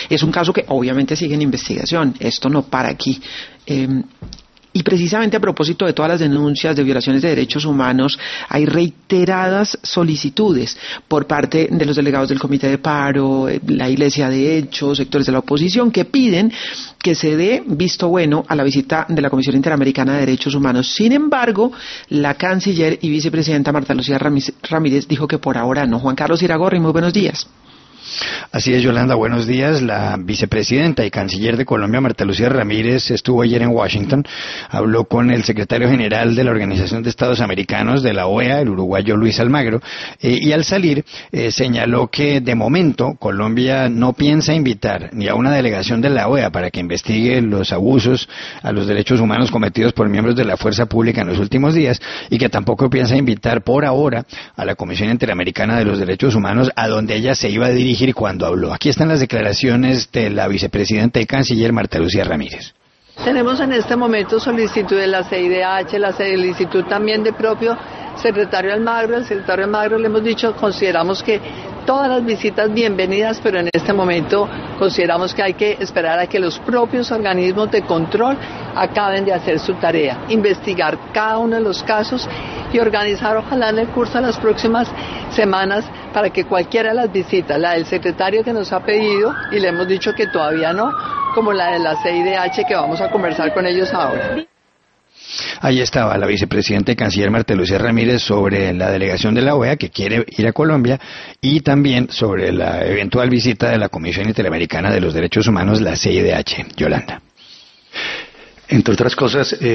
Es un caso que obviamente sigue en investigación, esto no para aquí. Y precisamente a propósito de todas las denuncias de violaciones de derechos humanos, hay reiteradas solicitudes por parte de los delegados del Comité de Paro, la Iglesia de Hechos, sectores de la oposición, que piden que se dé visto bueno a la visita de la Comisión Interamericana de Derechos Humanos. Sin embargo, la canciller y vicepresidenta Marta Lucía Ramírez dijo que por ahora no. Juan Carlos Iragorri, muy buenos días. Así es, Yolanda, buenos días. La vicepresidenta y canciller de Colombia, Marta Lucía Ramírez, estuvo ayer en Washington, habló con el secretario general de la Organización de Estados Americanos, de la OEA, el uruguayo Luis Almagro, y al salir señaló que de momento Colombia no piensa invitar ni a una delegación de la OEA para que investigue los abusos a los derechos humanos cometidos por miembros de la fuerza pública en los últimos días, y que tampoco piensa invitar por ahora a la Comisión Interamericana de los Derechos Humanos, a donde ella se iba a dirigir cuando habló. Aquí están las declaraciones de la vicepresidenta y canciller Marta Lucía Ramírez. Tenemos en este momento solicitud de la CIDH, la solicitud también de propio secretario Almagro. El secretario Almagro le hemos dicho, consideramos que todas las visitas bienvenidas, pero en este momento consideramos que hay que esperar a que los propios organismos de control acaben de hacer su tarea, investigar cada uno de los casos y organizar ojalá en el curso de las próximas semanas para que cualquiera de las visitas, la del secretario que nos ha pedido y le hemos dicho que todavía no, como la de la CIDH que vamos a conversar con ellos ahora. Ahí estaba la vicepresidenta y canciller Marta Lucía Ramírez sobre la delegación de la OEA que quiere ir a Colombia, y también sobre la eventual visita de la Comisión Interamericana de los Derechos Humanos, la CIDH. Yolanda. Entre otras cosas,